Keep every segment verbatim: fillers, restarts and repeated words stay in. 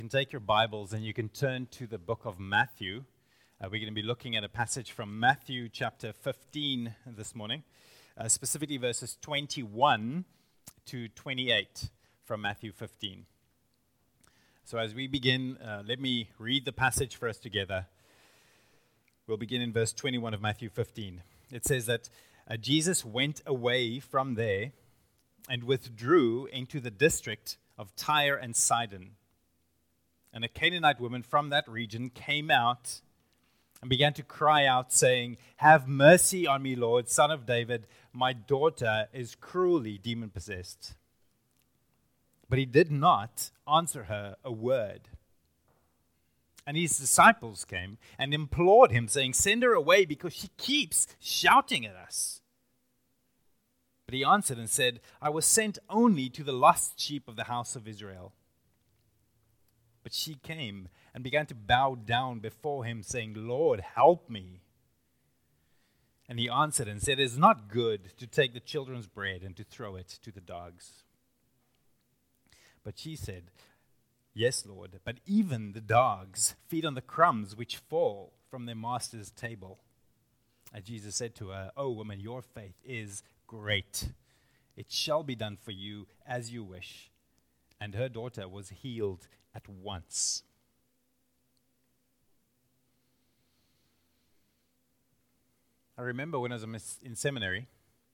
You can take your Bibles and you can turn to the book of Matthew. Uh, we're going to be looking at a passage from Matthew chapter fifteen this morning, uh, specifically verses twenty-one to twenty-eight from Matthew fifteen. So as we begin, uh, let me read the passage for us together. We'll begin in verse twenty-one of Matthew fifteen. It says that uh, Jesus went away from there and withdrew into the district of Tyre and Sidon. And a Canaanite woman from that region came out and began to cry out, saying, "Have mercy on me, Lord, Son of David. My daughter is cruelly demon-possessed." But he did not answer her a word. And his disciples came and implored him, saying, "Send her away, because she keeps shouting at us." But he answered and said, "I was sent only to the lost sheep of the house of Israel." But she came and began to bow down before him, saying, "Lord, help me." And he answered and said, "It is not good to take the children's bread and to throw it to the dogs." But she said, "Yes, Lord, but even the dogs feed on the crumbs which fall from their master's table." And Jesus said to her, "O woman, your faith is great. It shall be done for you as you wish." And her daughter was healed at once. I remember when I was in seminary,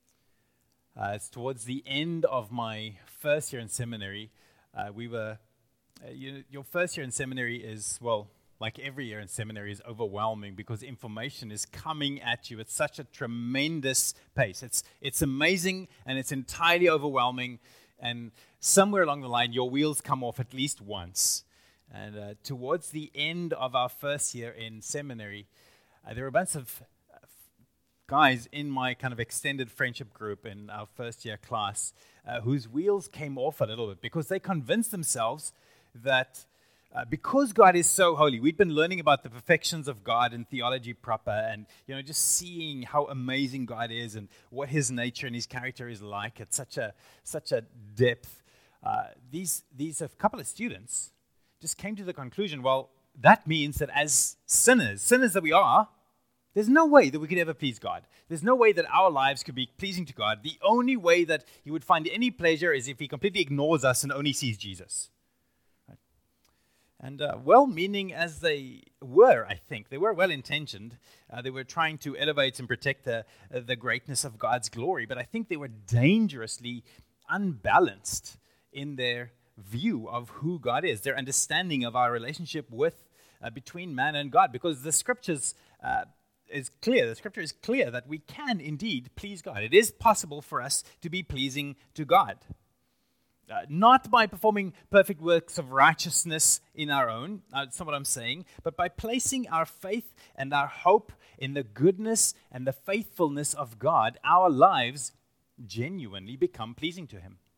uh, it's towards the end of my first year in seminary, uh, we were, uh, you, your first year in seminary is, well, like every year in seminary, is overwhelming because information is coming at you at such a tremendous pace. It's, it's amazing and it's entirely overwhelming. And somewhere along the line, your wheels come off at least once. And uh, towards the end of our first year in seminary, uh, there were a bunch of uh, guys in my kind of extended friendship group in our first year class uh, whose wheels came off a little bit because they convinced themselves that uh, because God is so holy, we'd been learning about the perfections of God and theology proper, and you know, just seeing how amazing God is and what His nature and His character is like at such a such a depth. Uh, these these a couple of students just came to the conclusion, well, that means that as sinners, sinners that we are, there's no way that we could ever please God. There's no way that our lives could be pleasing to God. The only way that He would find any pleasure is if He completely ignores us and only sees Jesus. Right? And uh, well-meaning as they were, I think, they were well-intentioned. Uh, they were trying to elevate and protect the, uh, the greatness of God's glory, but I think they were dangerously unbalanced in their view of who God is, their understanding of our relationship with uh, between man and God, because the scriptures uh, is clear. The scripture is clear that we can indeed please God. It is possible for us to be pleasing to God, uh, not by performing perfect works of righteousness in our own. Uh, that's not what I'm saying, but by placing our faith and our hope in the goodness and the faithfulness of God, our lives genuinely become pleasing to Him.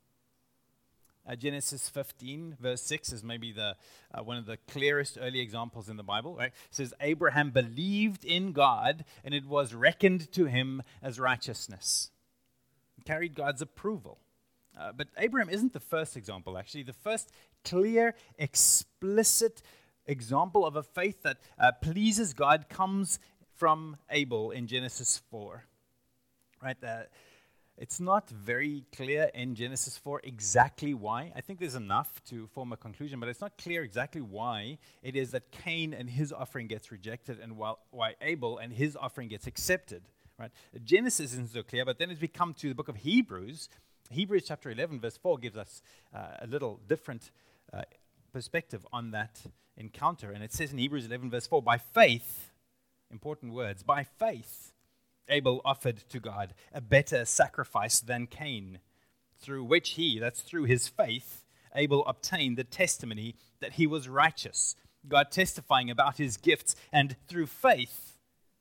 Uh, Genesis fifteen, verse six is maybe the uh, one of the clearest early examples in the Bible. Right? It says, Abraham believed in God, and it was reckoned to him as righteousness. He carried God's approval. Uh, but Abraham isn't the first example, actually. The first clear, explicit example of a faith that uh, pleases God comes from Abel in Genesis four. Right? Uh, It's not very clear in Genesis four exactly why. I think there's enough to form a conclusion, but it's not clear exactly why it is that Cain and his offering gets rejected and while, why Abel and his offering gets accepted. Right? Genesis isn't so clear, but then as we come to the book of Hebrews, Hebrews chapter eleven, verse four gives us uh, a little different uh, perspective on that encounter. And it says in Hebrews eleven, verse four, by faith, important words, by faith, Abel offered to God a better sacrifice than Cain, through which he, that's through his faith, Abel obtained the testimony that he was righteous, God testifying about his gifts, and through faith,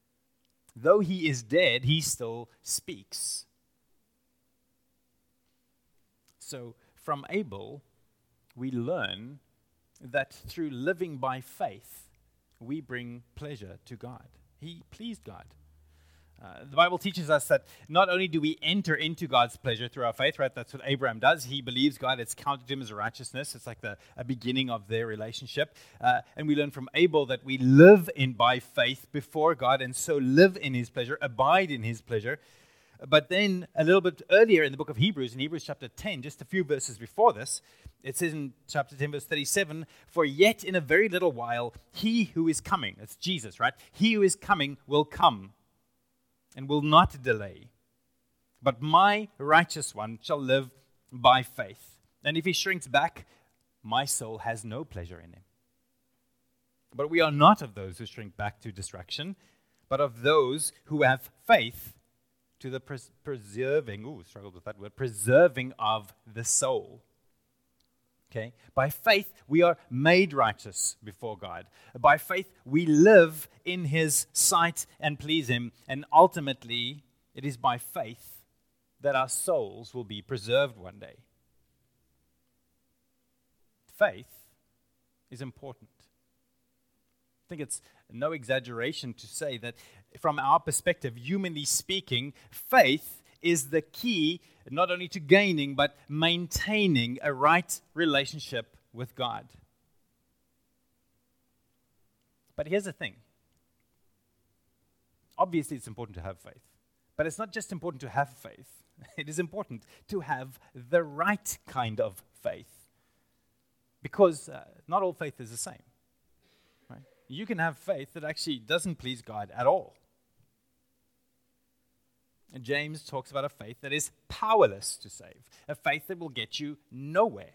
though he is dead, he still speaks. So from Abel, we learn that through living by faith, we bring pleasure to God. He pleased God. Uh, the Bible teaches us that not only do we enter into God's pleasure through our faith, right? That's what Abraham does. He believes God. It's counted to him as a righteousness. It's like the a beginning of their relationship. Uh, and we learn from Abel that we live in by faith before God, and so live in his pleasure, abide in his pleasure. But then a little bit earlier in the book of Hebrews, in Hebrews chapter ten, just a few verses before this, it says in chapter ten, verse thirty-seven, "For yet in a very little while, he who is coming," that's Jesus, right? "He who is coming will come and will not delay. But my righteous one shall live by faith. And if he shrinks back, my soul has no pleasure in him." But we are not of those who shrink back to destruction, but of those who have faith to the pres- preserving, ooh, struggled with that word, preserving of the soul. Okay? By faith, we are made righteous before God. By faith, we live in his sight and please him. And ultimately, it is by faith that our souls will be preserved one day. Faith is important. I think it's no exaggeration to say that from our perspective, humanly speaking, faith is the key not only to gaining, but maintaining a right relationship with God. But here's the thing. Obviously, it's important to have faith. But it's not just important to have faith. It is important to have the right kind of faith. Because uh, not all faith is the same. Right? You can have faith that actually doesn't please God at all. James talks about a faith that is powerless to save, a faith that will get you nowhere.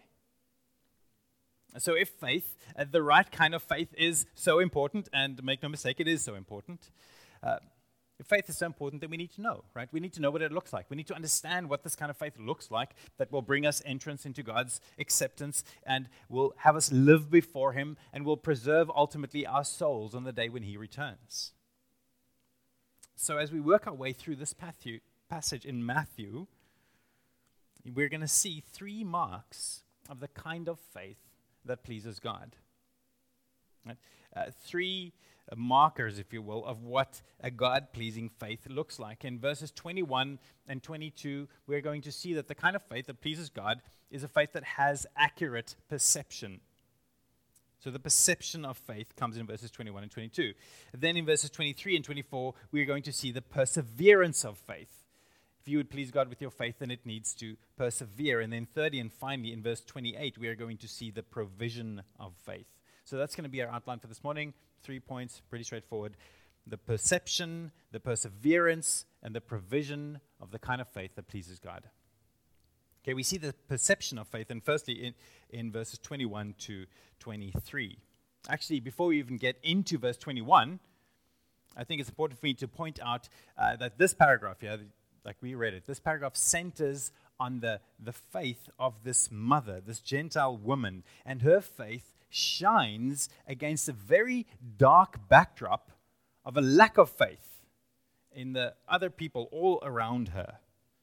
So if faith, uh, the right kind of faith is so important, and make no mistake, it is so important, uh, if faith is so important, then we need to know, right? We need to know what it looks like. We need to understand what this kind of faith looks like that will bring us entrance into God's acceptance and will have us live before him and will preserve ultimately our souls on the day when he returns. So as we work our way through this passage in Matthew, we're going to see three marks of the kind of faith that pleases God. Right? Uh, three uh, markers, if you will, of what a God-pleasing faith looks like. In verses twenty-one and twenty-two, we're going to see that the kind of faith that pleases God is a faith that has accurate perception. So the perception of faith comes in verses twenty-one and twenty-two. Then in verses twenty-three and twenty-four, we're going to see the perseverance of faith. If you would please God with your faith, then it needs to persevere. And then thirdly and finally, in verse twenty-eight, we are going to see the provision of faith. So that's going to be our outline for this morning. Three points, pretty straightforward. The perception, the perseverance, and the provision of the kind of faith that pleases God. Okay, we see the perception of faith, and firstly in, in verses twenty-one to twenty-three. Actually, before we even get into verse twenty-one, I think it's important for me to point out uh, that this paragraph here, like we read it, this paragraph centers on the, the faith of this mother, this Gentile woman, and her faith shines against a very dark backdrop of a lack of faith in the other people all around her.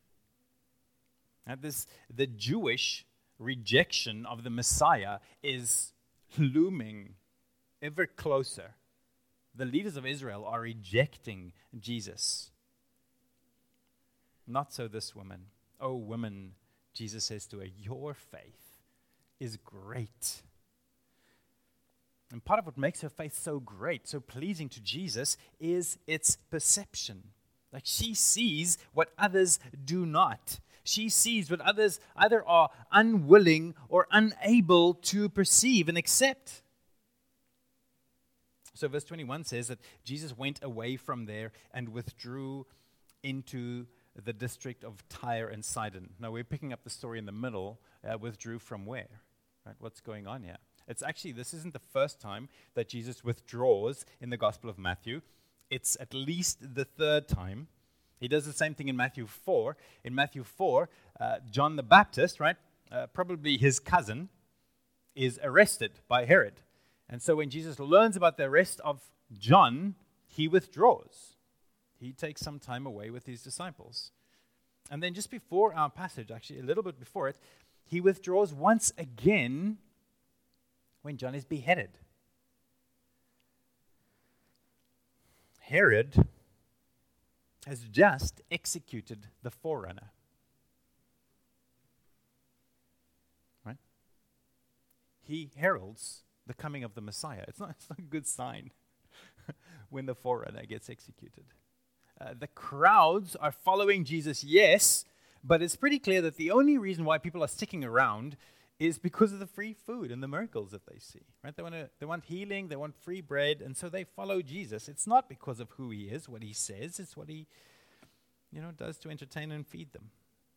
And this, the Jewish rejection of the Messiah is looming ever closer. The leaders of Israel are rejecting Jesus. Not so this woman. Oh, woman, Jesus says to her, your faith is great. And part of what makes her faith so great, so pleasing to Jesus, is its perception. Like she sees what others do not. She sees what others either are unwilling or unable to perceive and accept. So verse twenty-one says that Jesus went away from there and withdrew into the district of Tyre and Sidon. Now we're picking up the story in the middle. Uh, withdrew from where? Right? What's going on here? It's actually, this isn't the first time that Jesus withdraws in the Gospel of Matthew. It's at least the third time. He does the same thing in Matthew four. In Matthew four, uh, John the Baptist, right, uh, probably his cousin, is arrested by Herod. And so when Jesus learns about the arrest of John, he withdraws. He takes some time away with his disciples. And then just before our passage, actually a little bit before it, he withdraws once again when John is beheaded. Herod has just executed the forerunner. Right? He heralds the coming of the Messiah. It's not, it's not a good sign when the forerunner gets executed. Uh, the crowds are following Jesus, yes, but it's pretty clear that the only reason why people are sticking around is because of the free food and the miracles that they see. Right? They want to, they want healing, they want free bread, and so they follow Jesus. It's not because of who he is, what he says, it's what he, you know, does to entertain and feed them.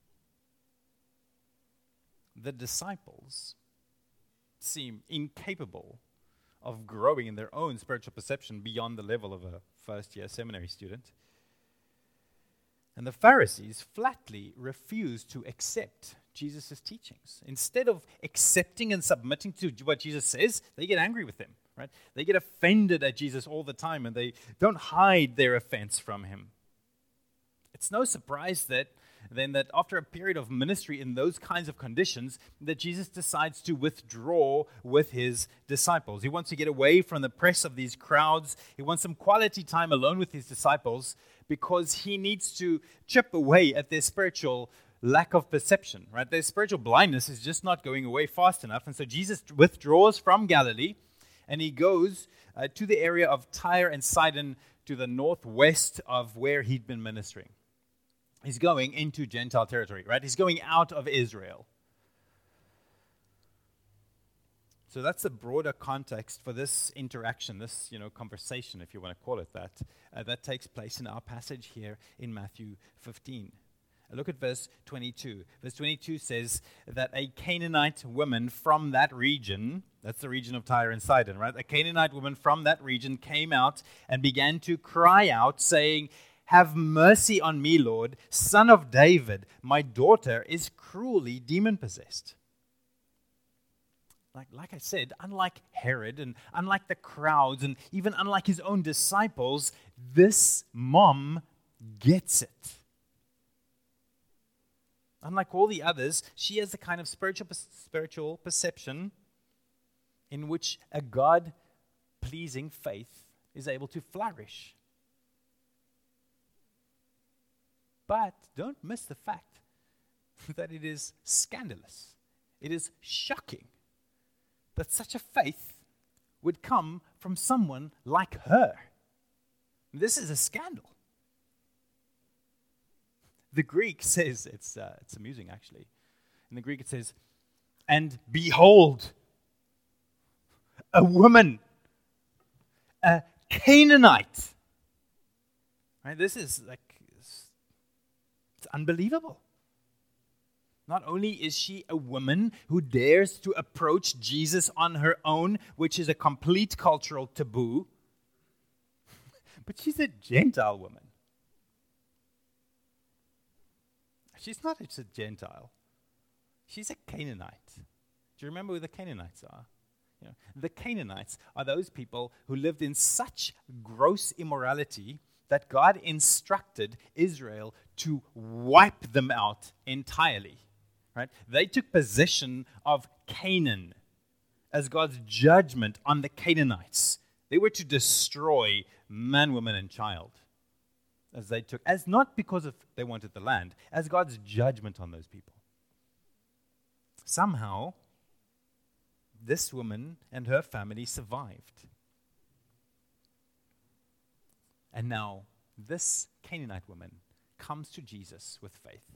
The disciples seem incapable of growing in their own spiritual perception beyond the level of a first-year seminary student. And the Pharisees flatly refused to accept Jesus' teachings. Instead of accepting and submitting to what Jesus says, they get angry with him, right? They get offended at Jesus all the time, and they don't hide their offense from him. It's no surprise that then that after a period of ministry in those kinds of conditions, that Jesus decides to withdraw with his disciples. He wants to get away from the press of these crowds. He wants some quality time alone with his disciples because he needs to chip away at their spiritual lack of perception, right? Their spiritual blindness is just not going away fast enough. And so Jesus withdraws from Galilee and he goes uh, to the area of Tyre and Sidon to the northwest of where he'd been ministering. He's going into Gentile territory, right? He's going out of Israel. So that's the broader context for this interaction, this, you know, conversation, if you want to call it that, uh, that takes place in our passage here in Matthew fifteen. Look at verse twenty-two. Verse twenty-two says that a Canaanite woman from that region, that's the region of Tyre and Sidon, right? A Canaanite woman from that region came out and began to cry out, saying, "Have mercy on me, Lord, Son of David. My daughter is cruelly demon-possessed." Like, like I said, unlike Herod and unlike the crowds and even unlike his own disciples, this mom gets it. Unlike all the others, she has the kind of spiritual spiritual perception in which a God-pleasing faith is able to flourish. But don't miss the fact that it is scandalous. It is shocking that such a faith would come from someone like her. This is a scandal. The Greek says, it's uh, it's amusing actually. In the Greek it says, "And behold, a woman, a Canaanite." Right? This is like, it's, it's unbelievable. Not only is she a woman who dares to approach Jesus on her own, which is a complete cultural taboo, but she's a Gentile woman. She's not just a Gentile. She's a Canaanite. Do you remember who the Canaanites are? You know, the Canaanites are those people who lived in such gross immorality that God instructed Israel to wipe them out entirely. Right? They took possession of Canaan as God's judgment on the Canaanites. They were to destroy man, woman, and child. As they took, as not because of they wanted the land, as God's judgment on those people. Somehow, this woman and her family survived. And now, this Canaanite woman comes to Jesus with faith.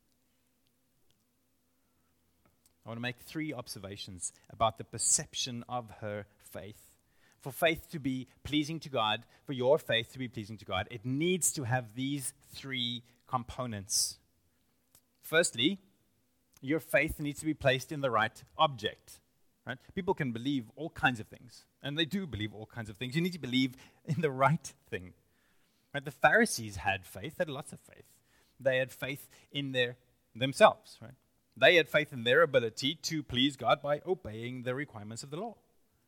I want to make three observations about the perception of her faith. For faith to be pleasing to God, for your faith to be pleasing to God, it needs to have these three components. Firstly, your faith needs to be placed in the right object. Right? People can believe all kinds of things, and they do believe all kinds of things. You need to believe in the right thing. Right? The Pharisees had faith, they had lots of faith. They had faith in their themselves. Right? They had faith in their ability to please God by obeying the requirements of the law.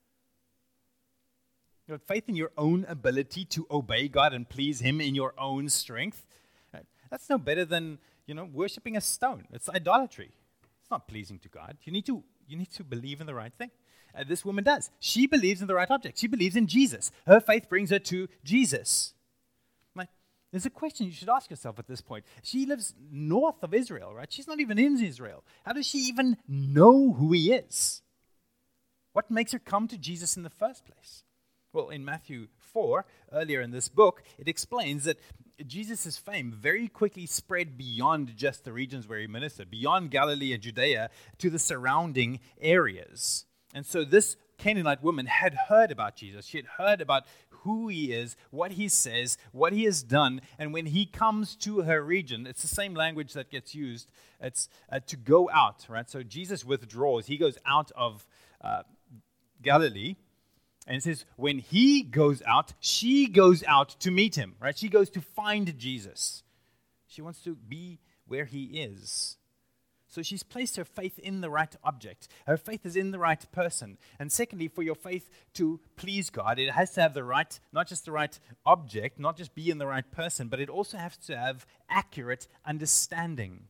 You have faith in your own ability to obey God and please Him in your own strength. Right? That's no better than, you know, worshiping a stone. It's idolatry. It's not pleasing to God. You need to you need to believe in the right thing. Uh, this woman does. She believes in the right object. She believes in Jesus. Her faith brings her to Jesus. Like, There's a question you should ask yourself at this point. She lives north of Israel, right? She's not even in Israel. How does she even know who he is? What makes her come to Jesus in the first place? Well, in Matthew four, earlier in this book, it explains that Jesus' fame very quickly spread beyond just the regions where he ministered, beyond Galilee and Judea to the surrounding areas. And so this Canaanite woman had heard about Jesus. She had heard about who he is, what he says, what he has done. And when he comes to her region, it's the same language that gets used. It's uh, to go out, right? So Jesus withdraws. He goes out of uh, Galilee. And it says, when he goes out, she goes out to meet him, right? She goes to find Jesus. She wants to be where he is. So she's placed her faith in the right object. Her faith is in the right person. And secondly, for your faith to please God, it has to have the right, not just the right object, not just be in the right person, but it also has to have accurate understanding.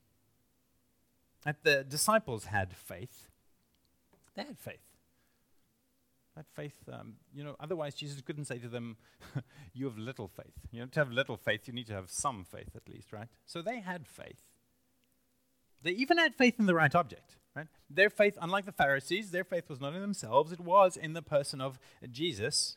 That the disciples had faith. They had faith. That faith, um, you know, otherwise Jesus couldn't say to them, you have little faith. You know, to have little faith, you need to have some faith at least, right? So they had faith. They even had faith in the right object, right? Their faith, unlike the Pharisees, their faith was not in themselves. It was in the person of Jesus.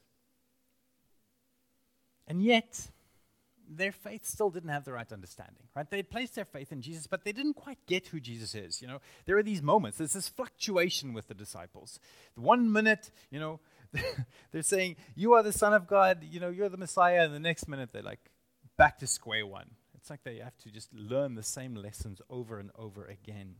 And yet, their faith still didn't have the right understanding, right? They had placed their faith in Jesus, but they didn't quite get who Jesus is, you know? There are these moments, there's this fluctuation with the disciples. The one minute, you know, they're saying, you are the Son of God, you know, you're the Messiah, and the next minute they're like, back to square one. It's like they have to just learn the same lessons over and over again.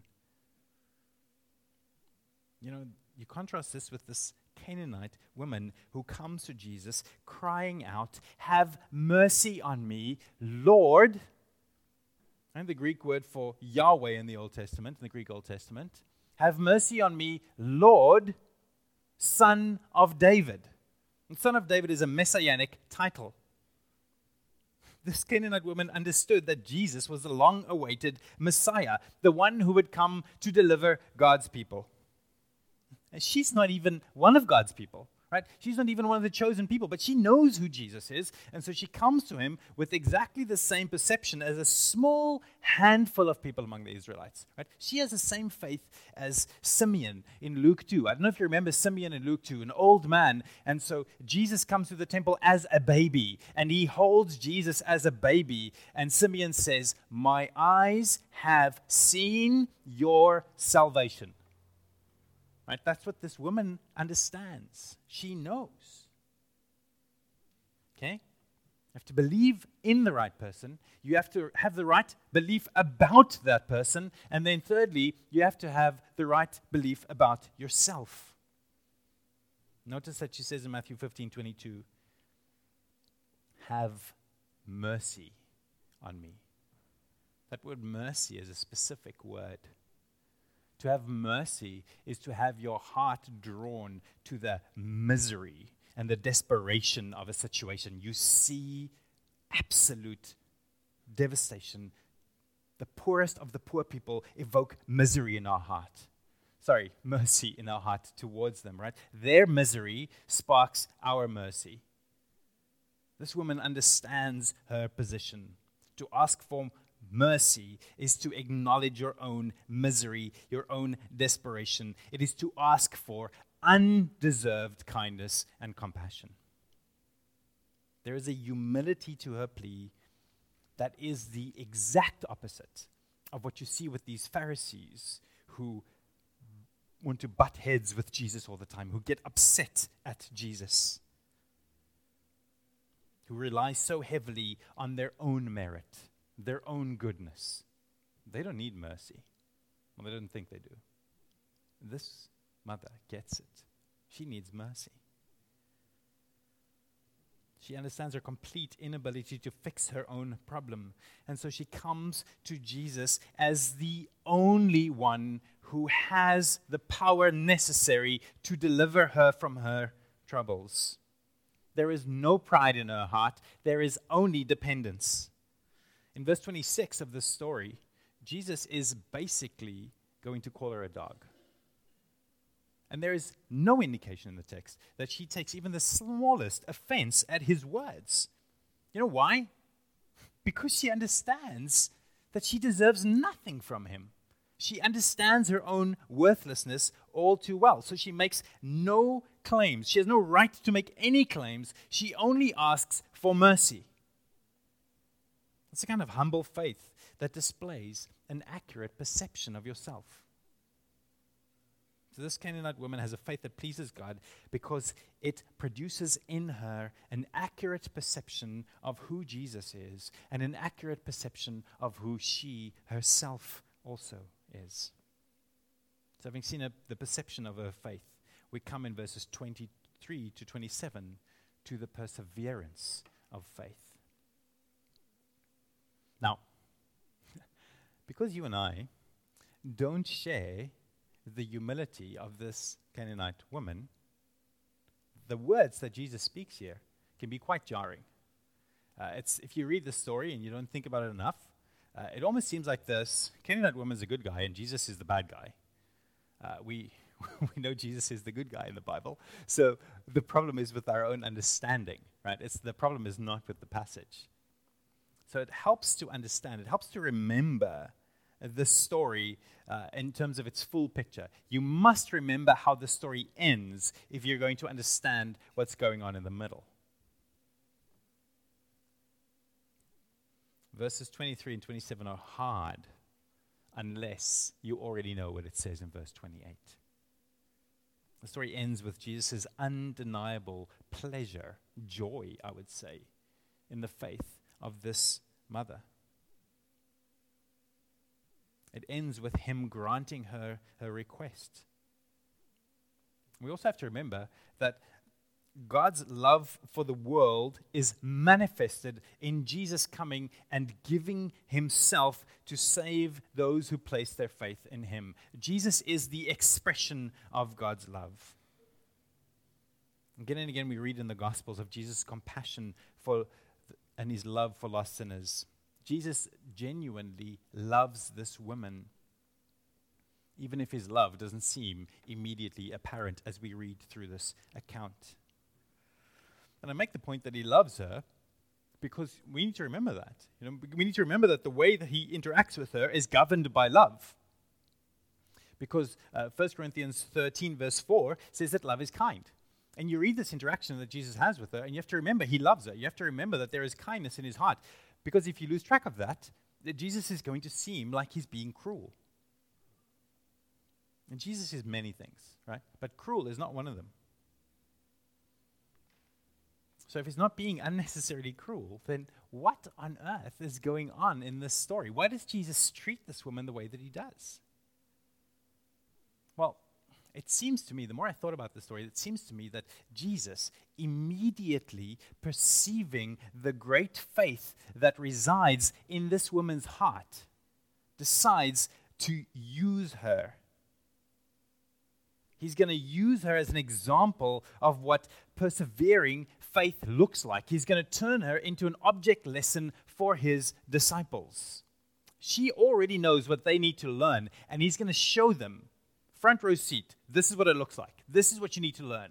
You know, you contrast this with this Canaanite woman who comes to Jesus crying out, have mercy on me, Lord. And the Greek word for Yahweh in the Old Testament, in the Greek Old Testament, have mercy on me, Lord, Son of David. And Son of David is a messianic title. This Canaanite woman understood that Jesus was the long-awaited Messiah, the one who would come to deliver God's people. And she's not even one of God's people, right? She's not even one of the chosen people, but she knows who Jesus is, and so she comes to him with exactly the same perception as a small handful of people among the Israelites, right? She has the same faith as Simeon in Luke two. I don't know if you remember Simeon in Luke two, an old man, and so Jesus comes to the temple as a baby, and he holds Jesus as a baby, and Simeon says, my eyes have seen your salvation. Right? That's what this woman understands. She knows. Okay? You have to believe in the right person. You have to have the right belief about that person. And then thirdly, you have to have the right belief about yourself. Notice that she says in Matthew fifteen twenty-two, have mercy on me. That word mercy is a specific word. To have mercy is to have your heart drawn to the misery and the desperation of a situation. You see absolute devastation. The poorest of the poor people evoke misery in our heart. Sorry, mercy in our heart towards them, right? Their misery sparks our mercy. This woman understands her position. To ask for mercy is to acknowledge your own misery, your own desperation. It is to ask for undeserved kindness and compassion. There is a humility to her plea that is the exact opposite of what you see with these Pharisees who want to butt heads with Jesus all the time, who get upset at Jesus, who rely so heavily on their own merit, their own goodness. They don't need mercy. Well, they don't think they do. This mother gets it. She needs mercy. She understands her complete inability to fix her own problem. And so she comes to Jesus as the only one who has the power necessary to deliver her from her troubles. There is no pride in her heart. There is only dependence. In verse twenty-six of this story, Jesus is basically going to call her a dog. And there is no indication in the text that she takes even the smallest offense at his words. You know why? because she understands that she deserves nothing from him. She understands her own worthlessness all too well. So she makes no claims. She has no right to make any claims. She only asks for mercy. It's a kind of humble faith that displays an accurate perception of yourself. So this Canaanite woman has a faith that pleases God because it produces in her an accurate perception of who Jesus is and an accurate perception of who she herself also is. So having seen a, the perception of her faith, we come in verses twenty-three to twenty-seven to the perseverance of faith. Now, because you and I don't share the humility of this Canaanite woman, the words that Jesus speaks here can be quite jarring. Uh, it's if you read the story and you don't think about it enough, uh, it almost seems like this Canaanite woman is a good guy and Jesus is the bad guy. Uh, we we know Jesus is the good guy in the Bible, so the problem is with our own understanding, right? It's the problem is not with the passage. So it helps to understand, it helps to remember the story uh, in terms of its full picture. You must remember how the story ends if you're going to understand what's going on in the middle. Verses twenty-three and twenty-seven are hard unless you already know what it says in verse twenty-eight. The story ends with Jesus' undeniable pleasure, joy, I would say, in the faith of this mother. It ends with him granting her her request. We also have to remember that God's love for the world is manifested in Jesus coming and giving himself to save those who place their faith in him. Jesus is the expression of God's love. Again and again we read in the Gospels of Jesus' compassion for and his love for lost sinners. Jesus genuinely loves this woman, even if his love doesn't seem immediately apparent as we read through this account. And I make the point that he loves her because we need to remember that. You know, we need to remember that the way that he interacts with her is governed by love. Because uh, First Corinthians thirteen verse four says that love is kind. And you read this interaction that Jesus has with her, and you have to remember he loves her. You have to remember that there is kindness in his heart. Because if you lose track of that, that Jesus is going to seem like he's being cruel. And Jesus is many things, right? But cruel is not one of them. So if he's not being unnecessarily cruel, then what on earth is going on in this story? Why does Jesus treat this woman the way that he does? Well, it seems to me, the more I thought about the story, it seems to me that Jesus, immediately perceiving the great faith that resides in this woman's heart, decides to use her. He's going to use her as an example of what persevering faith looks like. He's going to turn her into an object lesson for his disciples. She already knows what they need to learn, and he's going to show them. Front row seat. This is what it looks like. This is what you need to learn.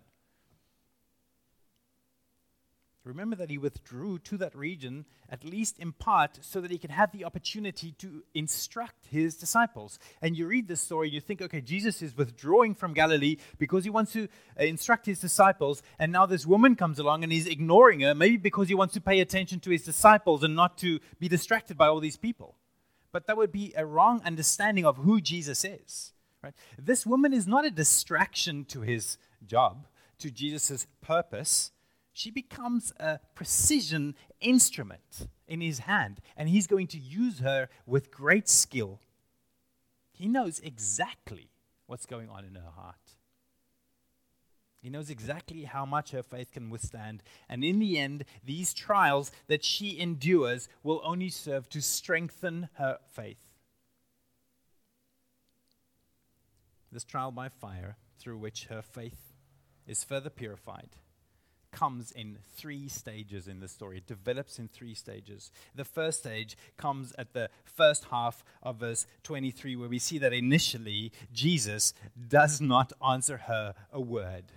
Remember that he withdrew to that region, at least in part, so that he could have the opportunity to instruct his disciples. And you read this story and you think, okay, Jesus is withdrawing from Galilee because he wants to uh, instruct his disciples, and now this woman comes along and he's ignoring her, maybe because he wants to pay attention to his disciples and not to be distracted by all these people. But that would be a wrong understanding of who Jesus is. Right? This woman is not a distraction to his job, to Jesus' purpose. She becomes a precision instrument in his hand, and he's going to use her with great skill. He knows exactly what's going on in her heart. He knows exactly how much her faith can withstand, and in the end, these trials that she endures will only serve to strengthen her faith. This trial by fire, through which her faith is further purified, comes in three stages in the story. It develops in three stages. The first stage comes at the first half of verse twenty-three, where we see that initially Jesus does not answer her a word.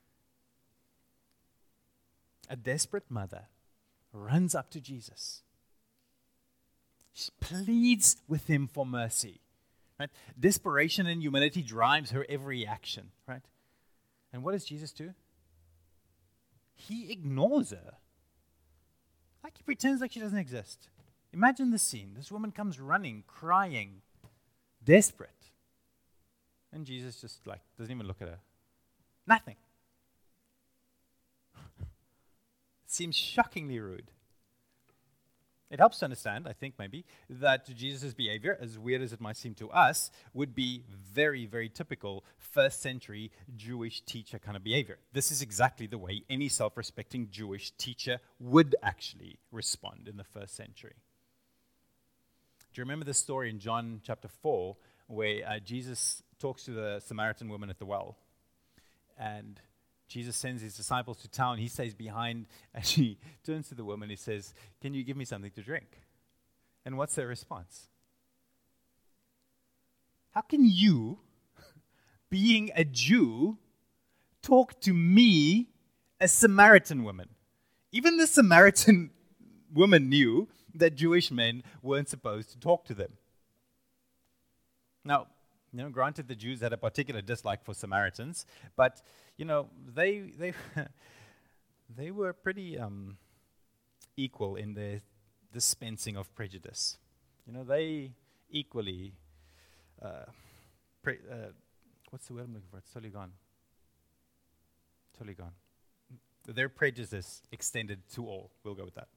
A desperate mother runs up to Jesus She pleads with him for mercy. Right? Desperation and humility drives her every action. Right? And what does Jesus do? He ignores her. Like he pretends like she doesn't exist. Imagine the scene. This woman comes running, crying, desperate. And Jesus just like doesn't even look at her. Nothing. Seems shockingly rude. It helps to understand, I think maybe, that Jesus' behavior, as weird as it might seem to us, would be very, very typical first century Jewish teacher kind of behavior. This is exactly the way any self-respecting Jewish teacher would actually respond in the first century. Do you remember the story in John chapter four where uh, Jesus talks to the Samaritan woman at the well? And Jesus sends his disciples to town. He stays behind, and he turns to the woman. He says, "Can you give me something to drink?" And what's their response? How can you, being a Jew, talk to me, a Samaritan woman? Even the Samaritan woman knew that Jewish men weren't supposed to talk to them. Now, you know, granted, the Jews had a particular dislike for Samaritans, but you know, they they they were pretty um, equal in their dispensing of prejudice. You know, they equally uh, pre- uh, what's the word I'm looking for? It's totally gone. Totally gone. Their prejudice extended to all. We'll go with that.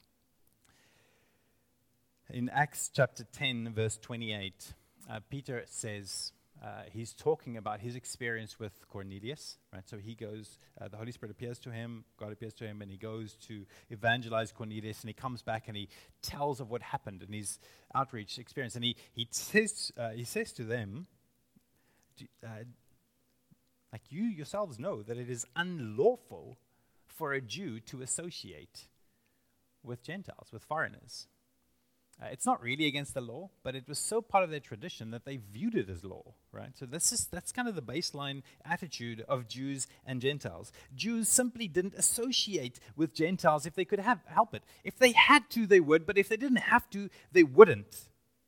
In Acts chapter ten, verse twenty-eight. Uh, Peter says, uh, he's talking about his experience with Cornelius, right? So he goes, uh, the Holy Spirit appears to him, God appears to him, and he goes to evangelize Cornelius, and he comes back and he tells of what happened in his outreach experience. And he, he, says, uh, he says to them, uh, like you yourselves know that it is unlawful for a Jew to associate with Gentiles, with foreigners. Uh, it's not really against the law, but it was so part of their tradition that they viewed it as law, right? So this is that's kind of the baseline attitude of Jews and Gentiles. Jews simply didn't associate with Gentiles if they could have, help it. If they had to, they would, but if they didn't have to, they wouldn't.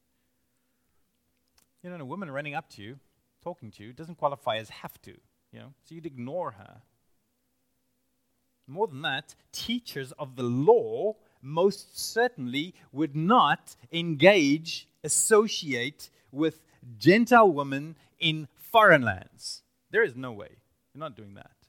You know, a woman running up to you, talking to you, doesn't qualify as have to, you know, so you'd ignore her. More than that, teachers of the law most certainly would not engage, associate with Gentile women in foreign lands. There is no way. You're not doing that.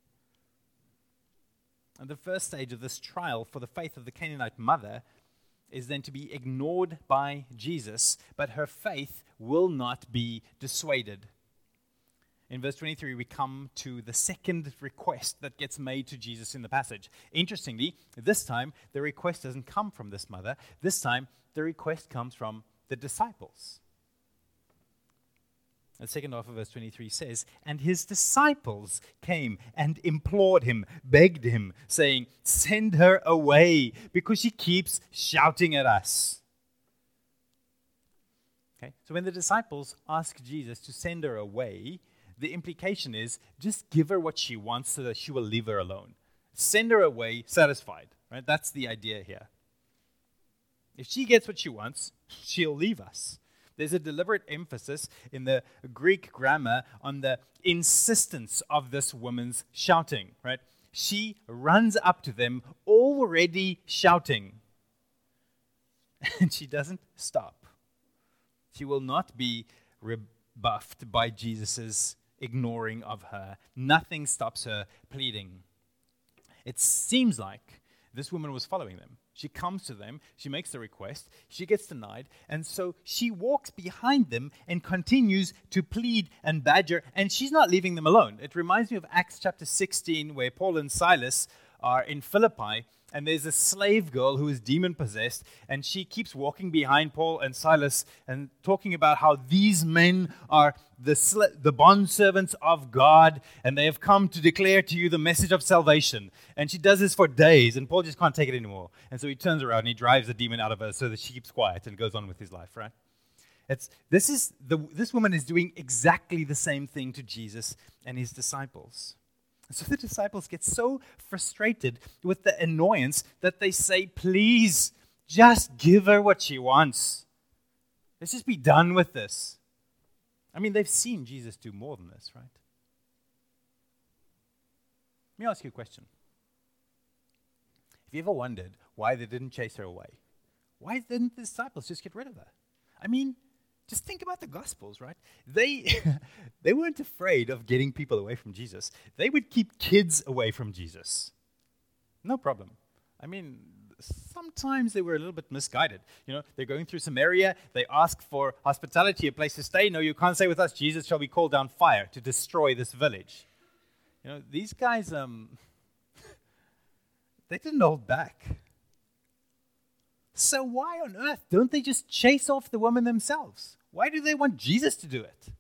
And the first stage of this trial for the faith of the Canaanite mother is then to be ignored by Jesus, but her faith will not be dissuaded. In verse twenty-three, we come to the second request that gets made to Jesus in the passage. Interestingly, this time, the request doesn't come from this mother. This time, the request comes from the disciples. The second half of verse twenty-three says, "And his disciples came and implored him, begged him, saying, 'Send her away, because she keeps shouting at us.'" Okay, so when the disciples ask Jesus to send her away, the implication is just give her what she wants so that she will leave her alone. Send her away satisfied, right? That's the idea here. If she gets what she wants, she'll leave us. There's a deliberate emphasis in the Greek grammar on the insistence of this woman's shouting, right? She runs up to them already shouting. And she doesn't stop. She will not be rebuffed by Jesus's ignoring of her. Nothing stops her pleading. It seems like this woman was following them. She comes to them, she makes the request, she gets denied, and so she walks behind them and continues to plead and badger, and she's not leaving them alone. It reminds me of Acts chapter sixteen, where Paul and Silas are in Philippi, and there's a slave girl who is demon-possessed, and she keeps walking behind Paul and Silas and talking about how these men are the sl- the bondservants of God, and they have come to declare to you the message of salvation. And she does this for days, and Paul just can't take it anymore. And so he turns around and he drives the demon out of her so that she keeps quiet and goes on with his life, right? It's this is the this woman is doing exactly the same thing to Jesus and his disciples. So the disciples get so frustrated with the annoyance that they say, "Please, Just give her what she wants. Let's just be done with this. I mean, they've seen Jesus do more than this, right? Let me ask you a question. Have you ever wondered why they didn't chase her away? Why didn't the disciples just get rid of her? I mean, just think about the Gospels, right? They, they weren't afraid of getting people away from Jesus. They would keep kids away from Jesus. No problem. I mean, sometimes they were a little bit misguided. You know, they're going through Samaria. They ask for hospitality, a place to stay. No, you can't stay with us. Jesus, shall we call down fire to destroy this village? You know, these guys, um, they didn't hold back. So why on earth don't they just chase off the woman themselves? Why do they want Jesus to do it?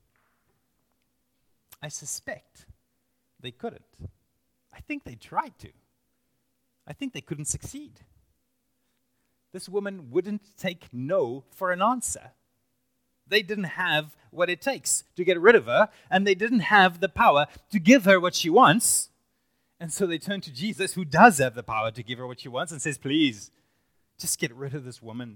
I suspect they couldn't. I think they tried to. I think they couldn't succeed. This woman wouldn't take no for an answer. They didn't have what it takes to get rid of her, and they didn't have the power to give her what she wants. And so they turn to Jesus, who does have the power to give her what she wants, and says, please, just get rid of this woman.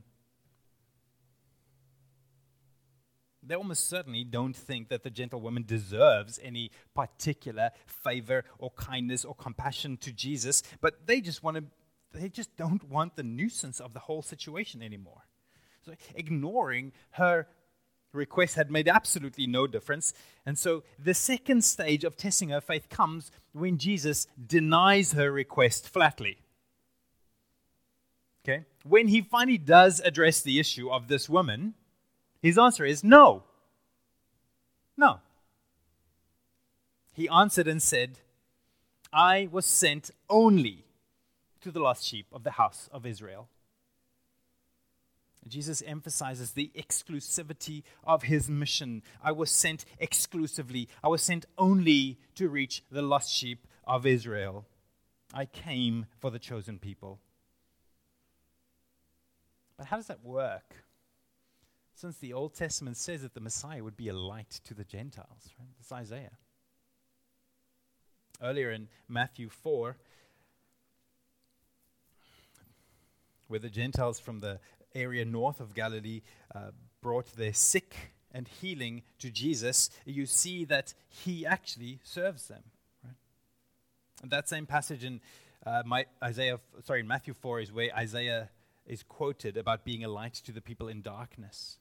They almost certainly don't think that the gentlewoman deserves any particular favor or kindness or compassion to Jesus, but they just want to, they just don't want the nuisance of the whole situation anymore. So ignoring her request had made absolutely no difference. And so the second stage of testing her faith comes when Jesus denies her request flatly. Okay? When he finally does address the issue of this woman, his answer is no. No. He answered and said, I was sent only to the lost sheep of the house of Israel. Jesus emphasizes the exclusivity of his mission. I was sent exclusively. I was sent only to reach the lost sheep of Israel. I came for the chosen people. But how does that work? Since the Old Testament says that the Messiah would be a light to the Gentiles, right? It's Isaiah. Earlier in Matthew four, where the Gentiles from the area north of Galilee uh, brought their sick and healing to Jesus, you see that he actually serves them. Right? And that same passage in uh, my Isaiah, sorry, in Matthew four is where Isaiah is quoted about being a light to the people in darkness.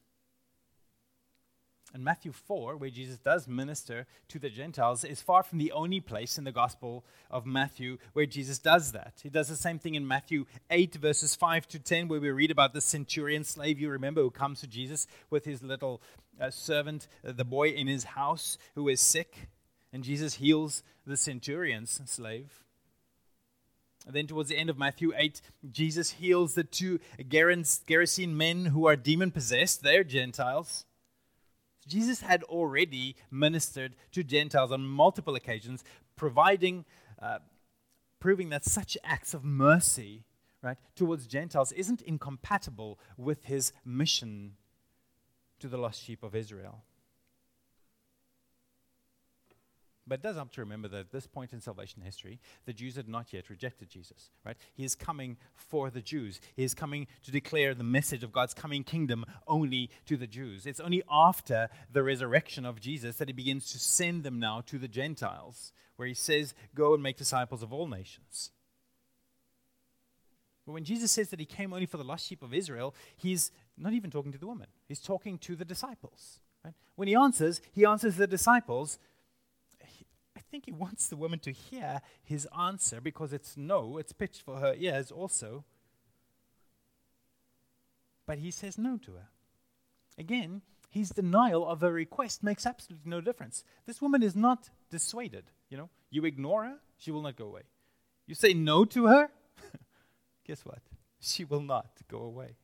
And Matthew four, where Jesus does minister to the Gentiles, is far from the only place in the Gospel of Matthew where Jesus does that. He does the same thing in Matthew eight, verses five to ten, where we read about the centurion slave, you remember, who comes to Jesus with his little uh, servant, uh, the boy in his house, who is sick. And Jesus heals the centurion's slave. And then towards the end of Matthew eight, Jesus heals the two Gerasene men who are demon-possessed. They're Gentiles. Jesus had already ministered to Gentiles on multiple occasions, providing, uh, proving that such acts of mercy, right, towards Gentiles isn't incompatible with his mission to the lost sheep of Israel. But it does help to remember that at this point in salvation history, the Jews had not yet rejected Jesus, right? He is coming for the Jews. He is coming to declare the message of God's coming kingdom only to the Jews. It's only after the resurrection of Jesus that he begins to send them now to the Gentiles, where he says, go and make disciples of all nations. But when Jesus says that he came only for the lost sheep of Israel, he's not even talking to the woman. He's talking to the disciples. Right? When he answers, he answers the disciples. I think he wants the woman to hear his answer because it's no, it's pitched for her ears also. But he says no to her. Again, his denial of her request makes absolutely no difference. This woman is not dissuaded. You know, you ignore her, she will not go away. You say no to her, guess what? She will not go away.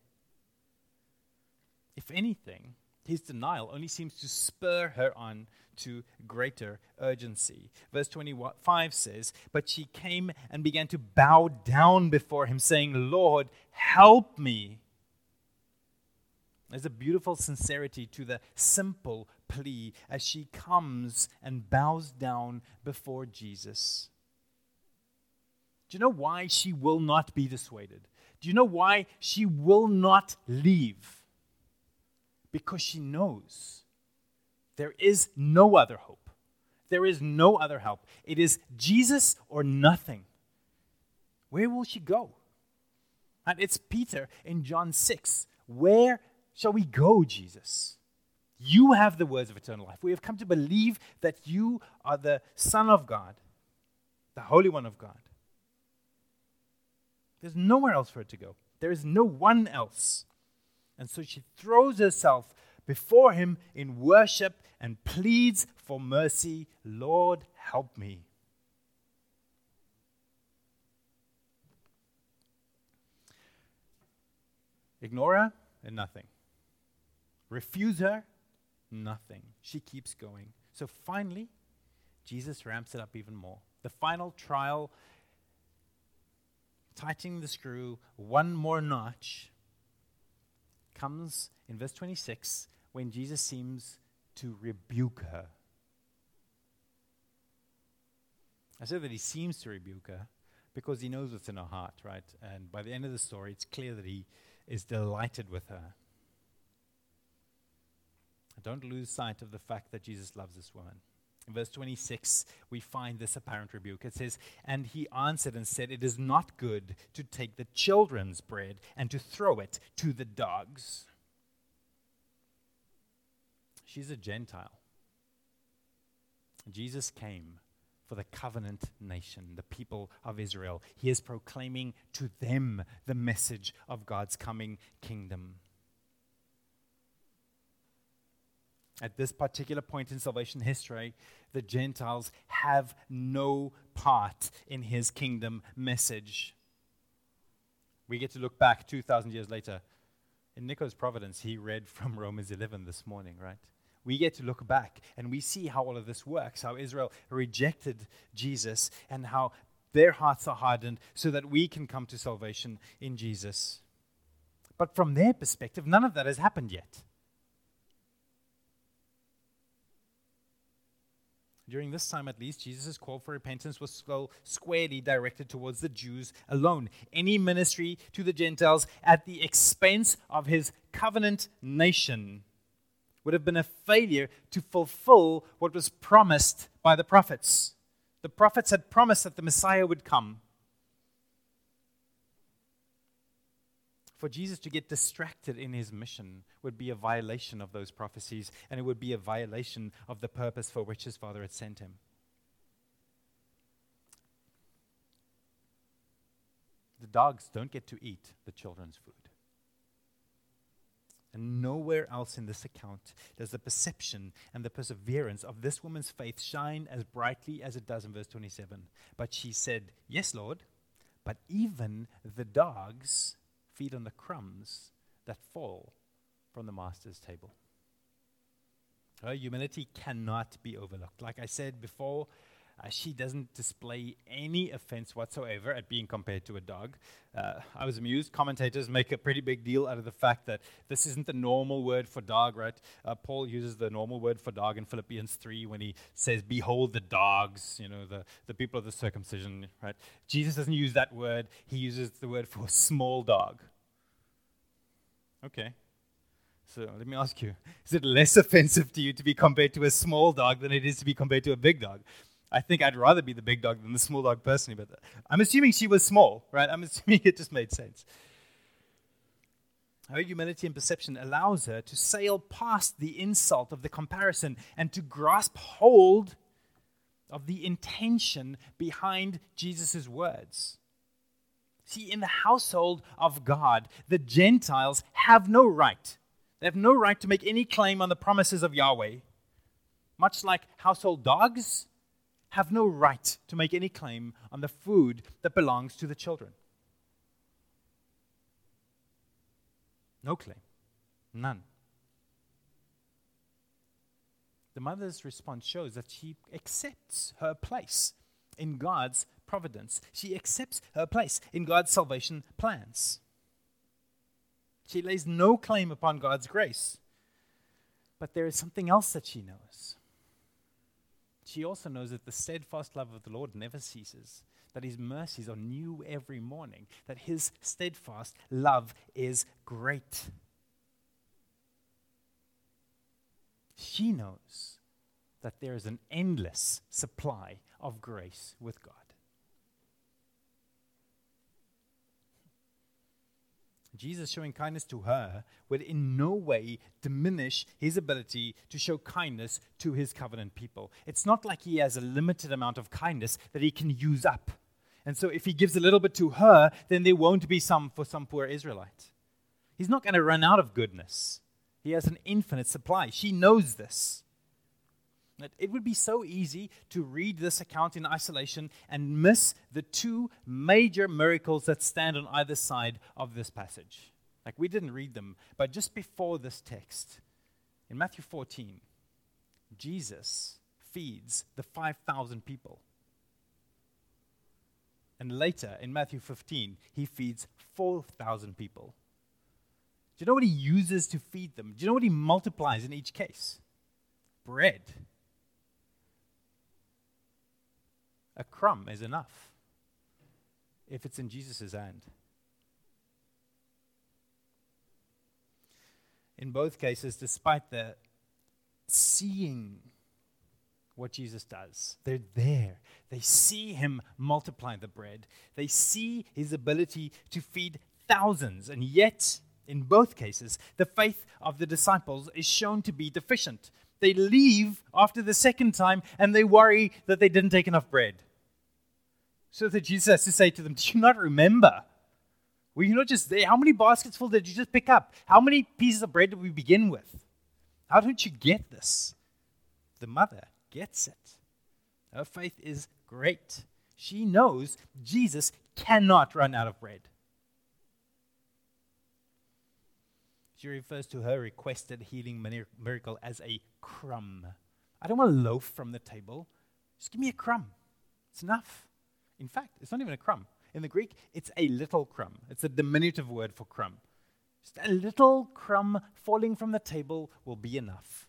If anything, his denial only seems to spur her on to greater urgency. Verse twenty-five says, but she came and began to bow down before him, saying, Lord, help me. There's a beautiful sincerity to the simple plea as she comes and bows down before Jesus. Do you know why she will not be dissuaded? Do you know why she will not leave? Because she knows there is no other hope. There is no other help. It is Jesus or nothing. Where will she go? And it's Peter in John six. Where shall we go, Jesus? You have the words of eternal life. We have come to believe that you are the Son of God, the Holy One of God. There's nowhere else for her to go. There is no one else. And so she throws herself before him in worship and pleads for mercy. Lord, help me. Ignore her and nothing. Refuse her, nothing. She keeps going. So finally, Jesus ramps it up even more. The final trial, tightening the screw one more notch, comes in verse twenty-six when Jesus seems to rebuke her. I said that he seems to rebuke her because he knows what's in her heart, right? And by the end of the story, it's clear that he is delighted with her. Don't lose sight of the fact that Jesus loves this woman. In verse twenty-six, we find this apparent rebuke. It says, "And he answered and said, 'It is not good to take the children's bread and to throw it to the dogs.'" She's a Gentile. Jesus came for the covenant nation, the people of Israel. He is proclaiming to them the message of God's coming kingdom. At this particular point in salvation history, the Gentiles have no part in his kingdom message. We get to look back two thousand years later. In Nico's Providence, he read from Romans eleven this morning, right? We get to look back and we see how all of this works, how Israel rejected Jesus and how their hearts are hardened so that we can come to salvation in Jesus. But from their perspective, none of that has happened yet. During this time, at least, Jesus' call for repentance was still squarely directed towards the Jews alone. Any ministry to the Gentiles at the expense of his covenant nation would have been a failure to fulfill what was promised by the prophets. The prophets had promised that the Messiah would come. For Jesus to get distracted in his mission would be a violation of those prophecies, and it would be a violation of the purpose for which his Father had sent him. The dogs don't get to eat the children's food. And nowhere else in this account does the perception and the perseverance of this woman's faith shine as brightly as it does in verse twenty-seven. But she said, "Yes, Lord, but even the dogs feed on the crumbs that fall from the master's table." Her humility cannot be overlooked. Like I said before, uh, she doesn't display any offense whatsoever at being compared to a dog. Uh, I was amused. Commentators make a pretty big deal out of the fact that this isn't the normal word for dog, right? Uh, Paul uses the normal word for dog in Philippians three when he says, "Behold the dogs," you know, the, the people of the circumcision, right? Jesus doesn't use that word. He uses the word for small dog. Okay. So let me ask you, is it less offensive to you to be compared to a small dog than it is to be compared to a big dog? I think I'd rather be the big dog than the small dog personally, but I'm assuming she was small, right? I'm assuming it just made sense. Her humility and perception allows her to sail past the insult of the comparison and to grasp hold of the intention behind Jesus' words. See, in the household of God, the Gentiles have no right. They have no right to make any claim on the promises of Yahweh. Much like household dogs have no right to make any claim on the food that belongs to the children. No claim. None. The mother's response shows that she accepts her place in God's providence. She accepts her place in God's salvation plans. She lays no claim upon God's grace. But there is something else that she knows. She also knows that the steadfast love of the Lord never ceases, that his mercies are new every morning, that his steadfast love is great. She knows that there is an endless supply of grace with God. Jesus showing kindness to her would in no way diminish his ability to show kindness to his covenant people. It's not like he has a limited amount of kindness that he can use up. And so if he gives a little bit to her, then there won't be some for some poor Israelite. He's not going to run out of goodness. He has an infinite supply. She knows this. It would be so easy to read this account in isolation and miss the two major miracles that stand on either side of this passage. Like, we didn't read them, but just before this text, in Matthew fourteen, Jesus feeds the five thousand people. And later, in Matthew fifteen, he feeds four thousand people. Do you know what he uses to feed them? Do you know what he multiplies in each case? Bread. A crumb is enough if it's in Jesus' hand. In both cases, despite the seeing what Jesus does, they're there. They see him multiply the bread. They see his ability to feed thousands. And yet, in both cases, the faith of the disciples is shown to be deficient. They leave after the second time and they worry that they didn't take enough bread. So that Jesus has to say to them, do you not remember? Were you not just there? How many baskets full did you just pick up? How many pieces of bread did we begin with? How don't you get this? The mother gets it. Her faith is great. She knows Jesus cannot run out of bread. She refers to her requested healing miracle as a crumb. I don't want a loaf from the table. Just give me a crumb. It's enough. In fact, it's not even a crumb. In the Greek, it's a little crumb. It's a diminutive word for crumb. Just a little crumb falling from the table will be enough.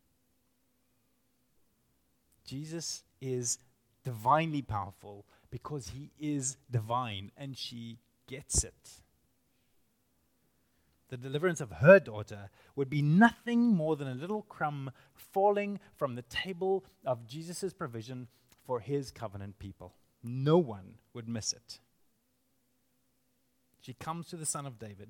Jesus is divinely powerful because he is divine, and she gets it. The deliverance of her daughter would be nothing more than a little crumb falling from the table of Jesus' provision for his covenant people. No one would miss it. She comes to the Son of David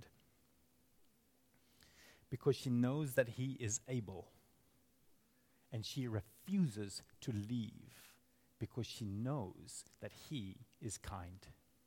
because she knows that he is able, and she refuses to leave because she knows that he is kind.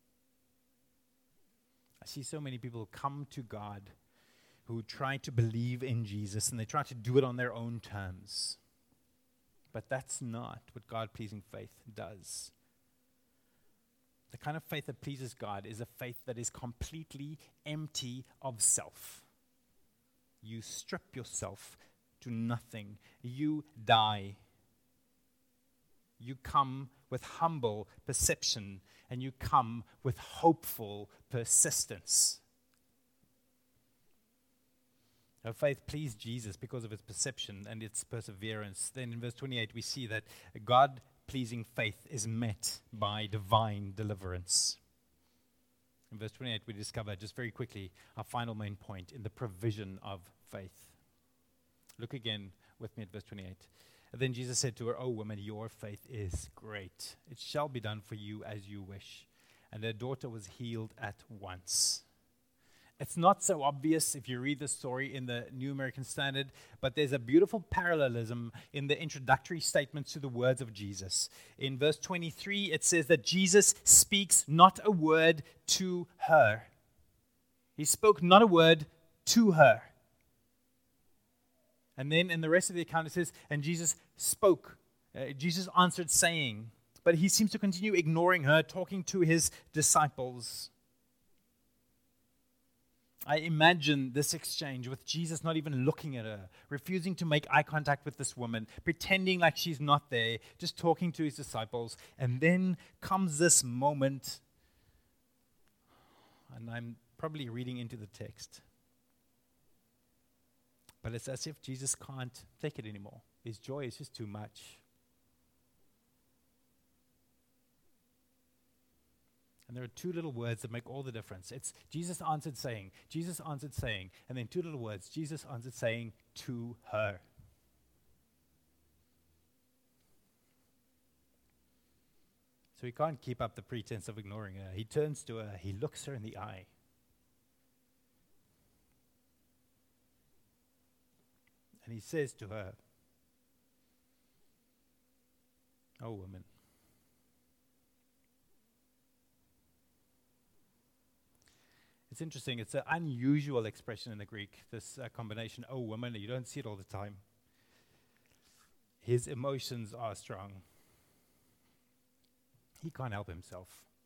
I see so many people who come to God who try to believe in Jesus, and they try to do it on their own terms. But that's not what God-pleasing faith does. The kind of faith that pleases God is a faith that is completely empty of self. You strip yourself to nothing. You die. You come with humble perception, and you come with hopeful persistence. Our faith pleased Jesus because of its perception and its perseverance. Then in verse twenty-eight, we see that God pleasing faith is met by divine deliverance. In verse twenty-eight, we discover just very quickly our final main point in the provision of faith. Look again with me at verse twenty-eight. And then Jesus said to her, "O woman, your faith is great. It shall be done for you as you wish." And her daughter was healed at once. It's not so obvious if you read the story in the New American Standard, but there's a beautiful parallelism in the introductory statements to the words of Jesus. In verse twenty-three, it says that Jesus speaks not a word to her. He spoke not a word to her. And then in the rest of the account, it says, and Jesus spoke. Uh, Jesus answered saying, but he seems to continue ignoring her, talking to his disciples. I imagine this exchange with Jesus not even looking at her, refusing to make eye contact with this woman, pretending like she's not there, just talking to his disciples. And then comes this moment, and I'm probably reading into the text, but it's as if Jesus can't take it anymore. His joy is just too much. And there are two little words that make all the difference. It's Jesus answered saying, Jesus answered saying, and then two little words, Jesus answered saying to her. So he can't keep up the pretense of ignoring her. He turns to her, he looks her in the eye. And he says to her, "Oh, woman." It's interesting. It's an unusual expression in the Greek, this uh, combination, "oh, woman." You don't see it all the time. His emotions are strong. He can't help himself.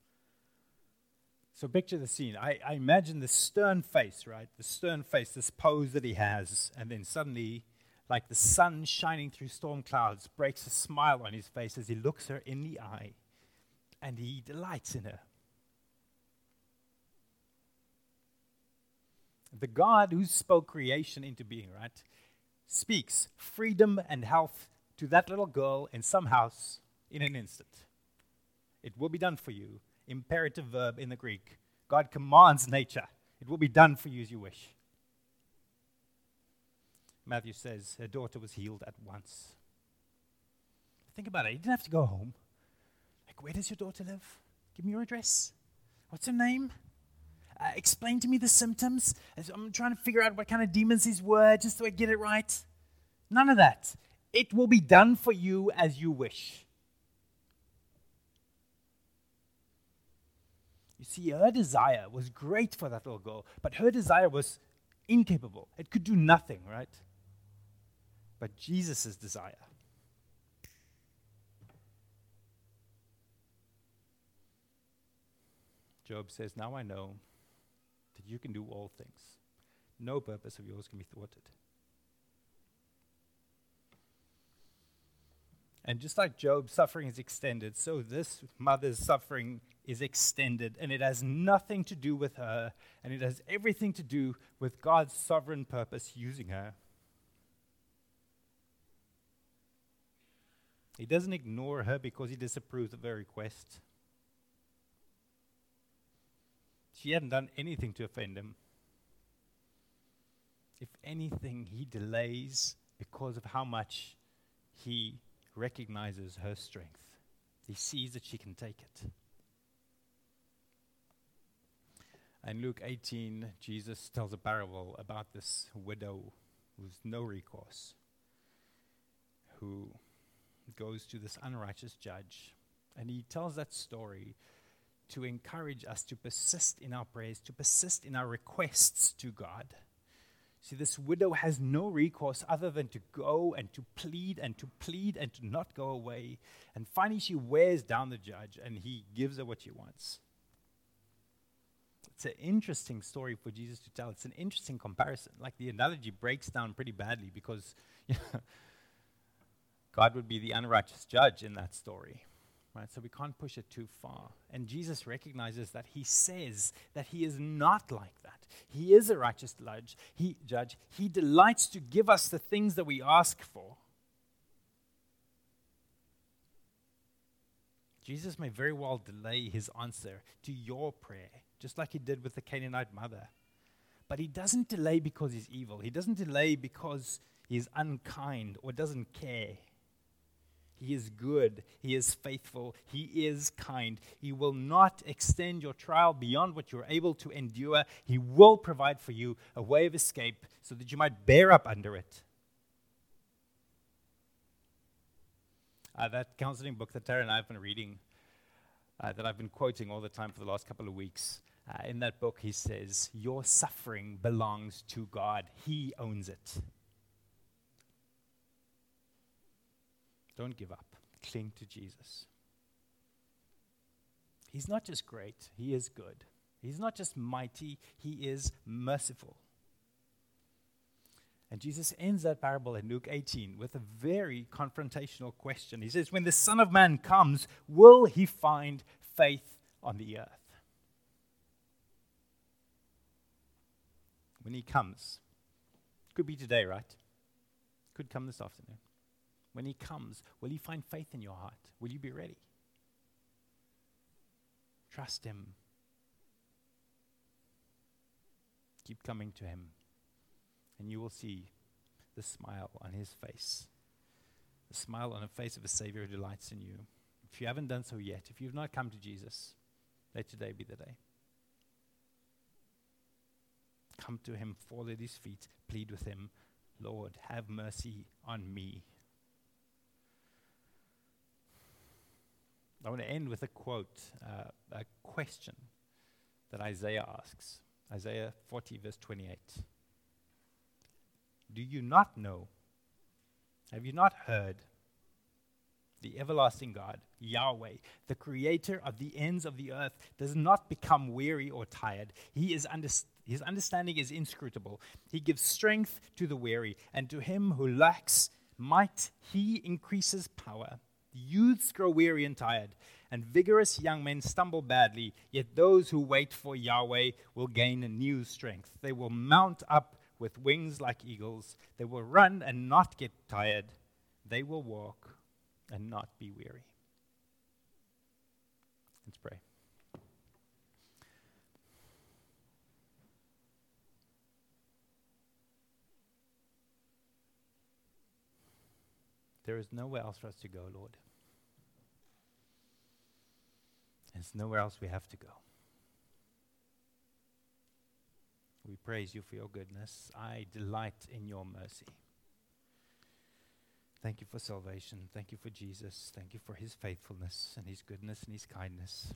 So picture the scene. I, I imagine the stern face, right? The stern face, this pose that he has, and then suddenly, like the sun shining through storm clouds, breaks a smile on his face as he looks her in the eye, and he delights in her. The God who spoke creation into being, right, speaks freedom and health to that little girl in some house in an instant. It will be done for you. Imperative verb in the Greek. God commands nature. It will be done for you as you wish. Matthew says her daughter was healed at once. Think about it. You didn't have to go home. Like, where does your daughter live? Give me your address. What's her name? Uh, explain to me the symptoms. As I'm trying to figure out what kind of demons these were, just so I get it right. None of that. It will be done for you as you wish. You see, her desire was great for that little girl, but her desire was incapable. It could do nothing, right? But Jesus' desire. Job says, "Now I know that you can do all things. No purpose of yours can be thwarted." And just like Job's suffering is extended, so this mother's suffering is extended, and it has nothing to do with her, and it has everything to do with God's sovereign purpose using her. He doesn't ignore her because he disapproves of her request. She hadn't done anything to offend him. If anything, he delays because of how much he recognizes her strength. He sees that she can take it. In Luke eighteen, Jesus tells a parable about this widow who's no recourse, who goes to this unrighteous judge. And he tells that story to encourage us to persist in our prayers, to persist in our requests to God. See, this widow has no recourse other than to go and to plead and to plead and to not go away. And finally she wears down the judge and he gives her what she wants. It's an interesting story for Jesus to tell. It's an interesting comparison. Like, the analogy breaks down pretty badly because you know, God would be the unrighteous judge in that story. Right? So we can't push it too far. And Jesus recognizes that. He says that he is not like that. He is a righteous judge. He, judge. He delights to give us the things that we ask for. Jesus may very well delay his answer to your prayer, just like he did with the Canaanite mother. But he doesn't delay because he's evil. He doesn't delay because he's unkind or doesn't care. He is good. He is faithful. He is kind. He will not extend your trial beyond what you're able to endure. He will provide for you a way of escape so that you might bear up under it. Uh, that counseling book that Tara and I have been reading, uh, that I've been quoting all the time for the last couple of weeks, uh, in that book he says, your suffering belongs to God. He owns it. Don't give up. Cling to Jesus. He's not just great, he is good. He's not just mighty, he is merciful. And Jesus ends that parable in Luke eighteen with a very confrontational question. He says, when the Son of Man comes, will he find faith on the earth? When he comes, could be today, right? Could come this afternoon. When he comes, will he find faith in your heart? Will you be ready? Trust him. Keep coming to him, and you will see the smile on his face, the smile on the face of a Savior who delights in you. If you haven't done so yet, if you've not come to Jesus, let today be the day. Come to him, fall at his feet, plead with him, Lord, have mercy on me. I want to end with a quote, uh, a question that Isaiah asks. Isaiah forty, verse twenty-eight. Do you not know? Have you not heard? The everlasting God, Yahweh, the creator of the ends of the earth, does not become weary or tired. He is under, his understanding is inscrutable. He gives strength to the weary, and to him who lacks might, he increases power. Youths grow weary and tired, and vigorous young men stumble badly. Yet those who wait for Yahweh will gain a new strength. They will mount up with wings like eagles. They will run and not get tired. They will walk and not be weary. Let's pray. There is nowhere else for us to go, Lord. There's nowhere else we have to go. We praise you for your goodness. I delight in your mercy. Thank you for salvation. Thank you for Jesus. Thank you for his faithfulness and his goodness and his kindness.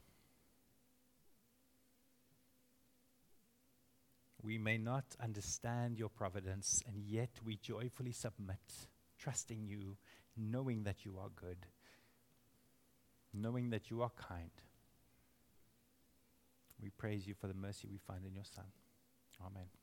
We may not understand your providence, and yet we joyfully submit, trusting you, knowing that you are good, knowing that you are kind. We praise you for the mercy we find in your Son. Amen.